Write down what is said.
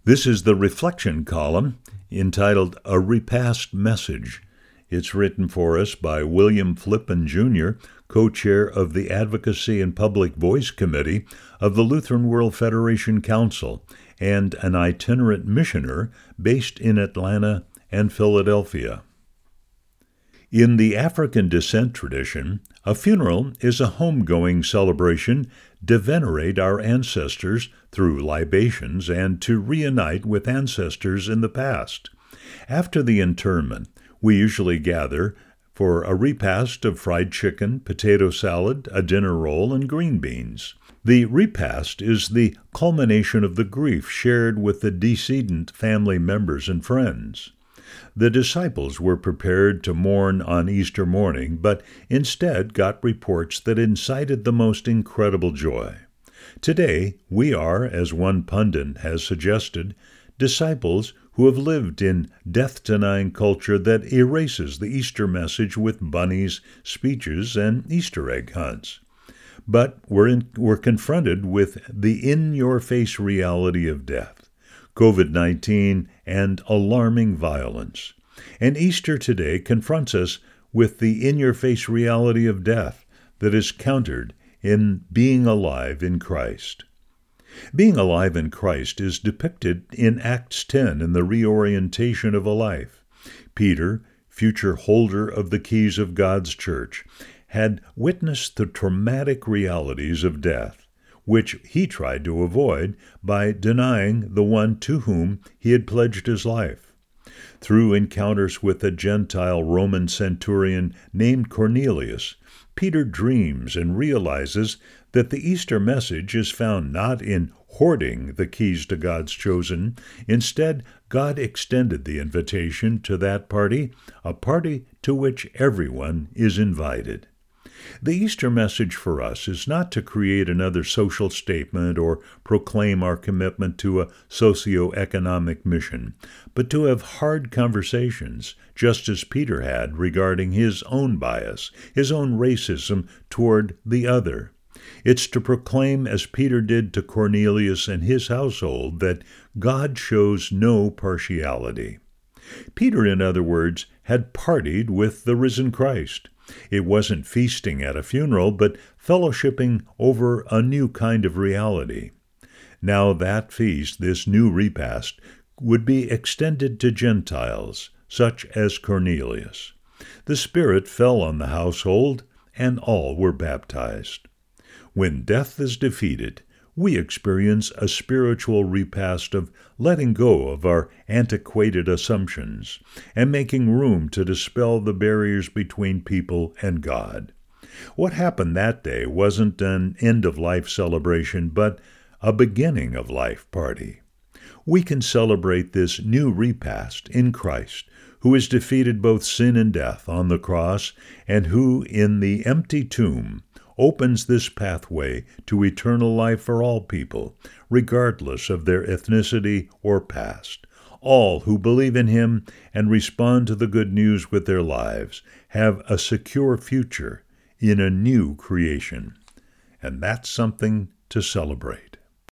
This is the reflection column entitled A Repast Message. It's written for us by William Flippen, Jr., co-chair of the Advocacy and Public Voice Committee of the Lutheran World Federation Council and an itinerant missioner based in Atlanta and Philadelphia. In the African descent tradition, a funeral is a homegoing celebration to venerate our ancestors through libations and to reunite with ancestors in the past. After the interment, we usually gather for a repast of fried chicken, potato salad, a dinner roll, and green beans. The repast is the culmination of the grief shared with the decedent family members and friends. The disciples were prepared to mourn on Easter morning, but instead got reports that incited the most incredible joy. Today, we are, as one pundit has suggested, disciples who have lived in death-denying culture that erases the Easter message with bunnies, speeches, and Easter egg hunts. But we're confronted with the in-your-face reality of death, COVID-19, and alarming violence. And Easter today confronts us with the in-your-face reality of death that is countered in being alive in Christ. Being alive in Christ is depicted in Acts 10 in the reorientation of a life. Peter, future holder of the keys of God's church, had witnessed the traumatic realities of death, which he tried to avoid by denying the one to whom he had pledged his life. Through encounters with a Gentile Roman centurion named Cornelius, Peter dreams and realizes that the Easter message is found not in hoarding the keys to God's chosen. Instead, God extended the invitation to that party, a party to which everyone is invited. The Easter message for us is not to create another social statement or proclaim our commitment to a socio-economic mission, but to have hard conversations, just as Peter had regarding his own bias, his own racism toward the other. It's to proclaim, as Peter did to Cornelius and his household, that God shows no partiality. Peter, in other words, had partied with the risen Christ. It wasn't feasting at a funeral, but fellowshipping over a new kind of reality. Now that feast, this new repast, would be extended to Gentiles, such as Cornelius. The Spirit fell on the household, and all were baptized. When death is defeated, we experience a spiritual repast of letting go of our antiquated assumptions and making room to dispel the barriers between people and God. What happened that day wasn't an end-of-life celebration, but a beginning-of-life party. We can celebrate this new repast in Christ, who has defeated both sin and death on the cross, and who, in the empty tomb, opens this pathway to eternal life for all people, regardless of their ethnicity or past. All who believe in him and respond to the good news with their lives have a secure future in a new creation. And that's something to celebrate.